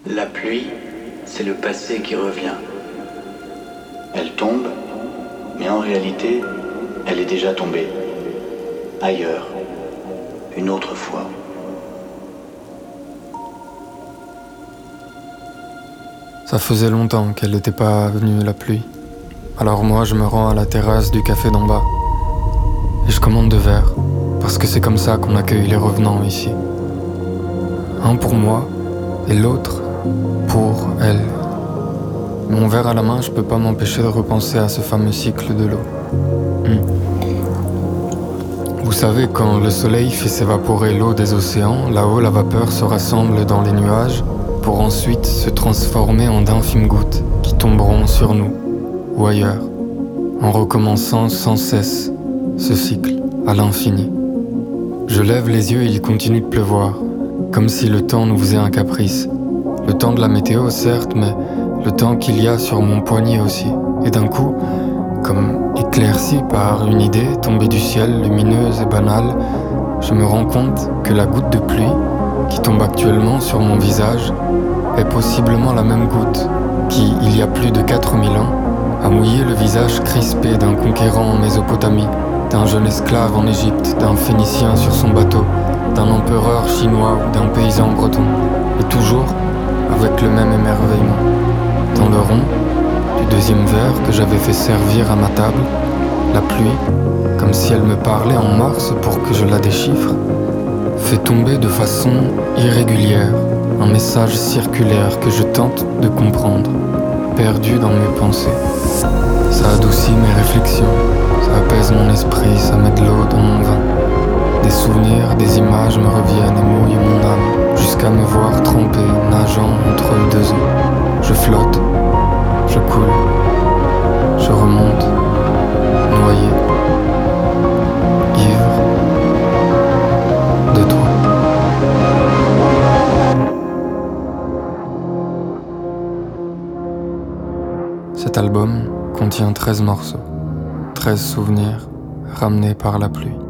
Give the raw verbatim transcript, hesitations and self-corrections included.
La pluie, c'est le passé qui revient. Elle tombe, mais en réalité, elle est déjà tombée. Ailleurs, une autre fois. Ça faisait longtemps qu'elle n'était pas venue, la pluie. Alors moi, je me rends à la terrasse du café d'en bas. Et je commande deux verres, parce que c'est comme ça qu'on accueille les revenants ici. Un pour moi, et l'autre pour elle. Mon verre à la main, je peux pas m'empêcher de repenser à ce fameux cycle de l'eau. Hmm. Vous savez, quand le soleil fait s'évaporer l'eau des océans, là-haut la vapeur se rassemble dans les nuages pour ensuite se transformer en d'infimes gouttes qui tomberont sur nous ou ailleurs, en recommençant sans cesse ce cycle à l'infini. Je lève les yeux et il continue de pleuvoir, comme si le temps nous faisait un caprice. Le temps de la météo, certes, mais le temps qu'il y a sur mon poignet aussi. Et d'un coup, comme éclairci par une idée tombée du ciel, lumineuse et banale, je me rends compte que la goutte de pluie qui tombe actuellement sur mon visage est possiblement la même goutte qui, il y a plus de quatre mille ans, a mouillé le visage crispé d'un conquérant en Mésopotamie, d'un jeune esclave en Égypte, d'un Phénicien sur son bateau, d'un empereur chinois ou d'un paysan breton, et toujours avec le même émerveillement. Dans le rond du deuxième verre que j'avais fait servir à ma table, la pluie, comme si elle me parlait en morse pour que je la déchiffre, fait tomber de façon irrégulière un message circulaire que je tente de comprendre, perdu dans mes pensées. Ça adoucit mes réflexions, ça apaise mon esprit, ça met de l'eau dans mon vin. Des souvenirs, des images me reviennent et mouillent mon âme, jusqu'à me voir trempé, nageant entre deux eaux. Je flotte, je coule, je remonte, noyé, ivre de toi. Cet album contient treize morceaux, treize souvenirs ramenés par la pluie.